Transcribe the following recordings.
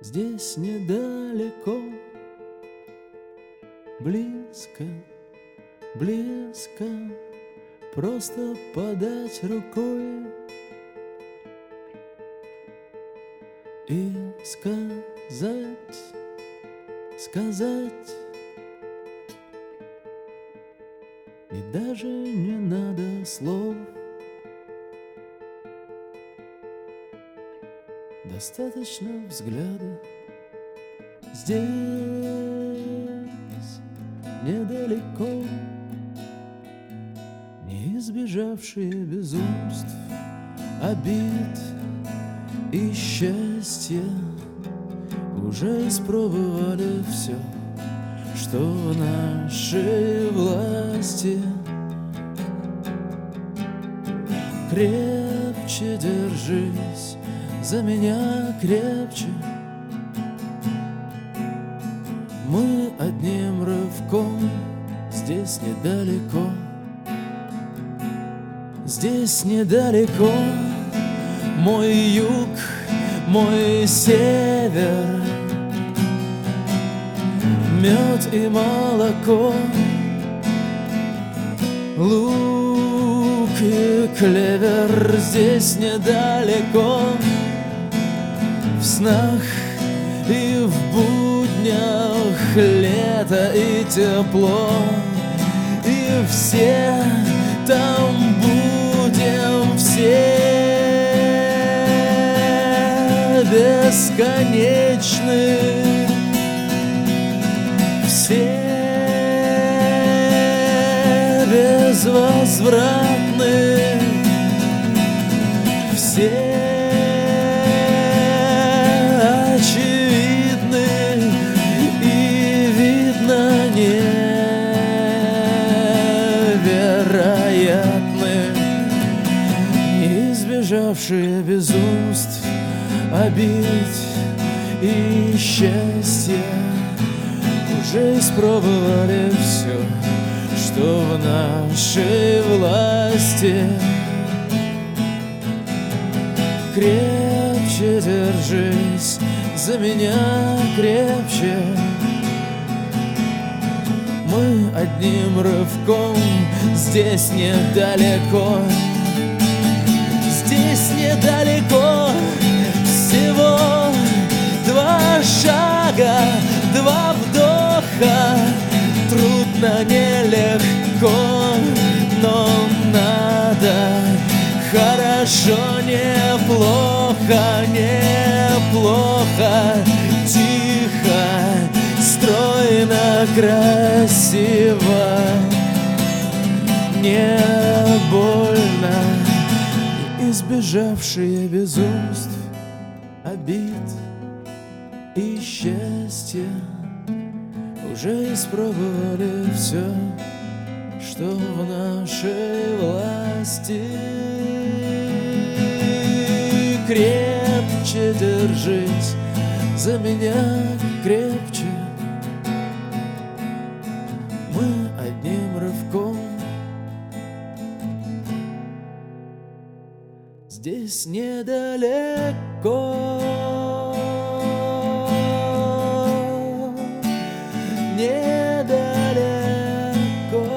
Здесь недалеко, близко, близко, просто подать рукой и сказать, сказать. И даже не надо слов, достаточно взгляда. Здесь недалеко, не избежавшие безумств, обид и счастья, уже испробовали все, что в нашей власти. Крепче держись за меня, крепче. Мы одним рывком, здесь недалеко, здесь недалеко. Мой юг, мой север, мед и молоко, лук и клевер. Здесь недалеко, в снах и в буднях, лето и тепло, и все там будем, все бесконечны, все безвозвратны, все очевидны и видно невероятны, избежавшие безумств, обид и счастья, уже испробовали все, что в нашей власти. Крепче держись за меня, крепче. Мы одним рывком, здесь недалеко, здесь недалеко. Всего 2 шага, 2 вдоха. Трудно, нелегко, но надо. Хорошо, неплохо, неплохо. Тихо, стройно, красиво, не больно. Избежавшие безумств, обид и счастья, уже испробовали все, что в нашей власти. Крепче держись за меня, крепче. Мы одним рывком, здесь недалеко, недалеко,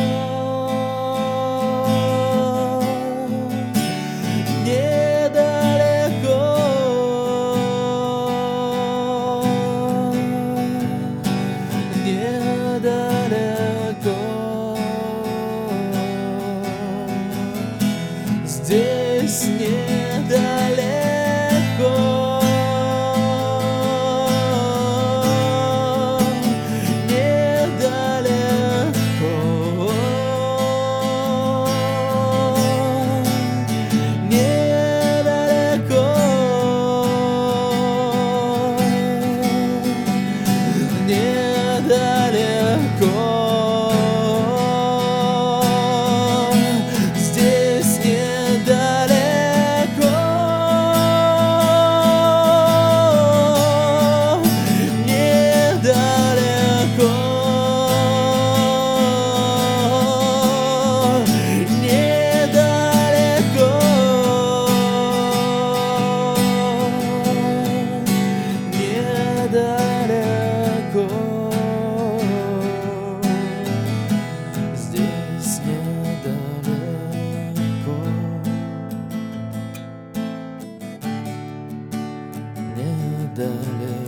недалеко, недалеко. Здесь недалеко. далеко.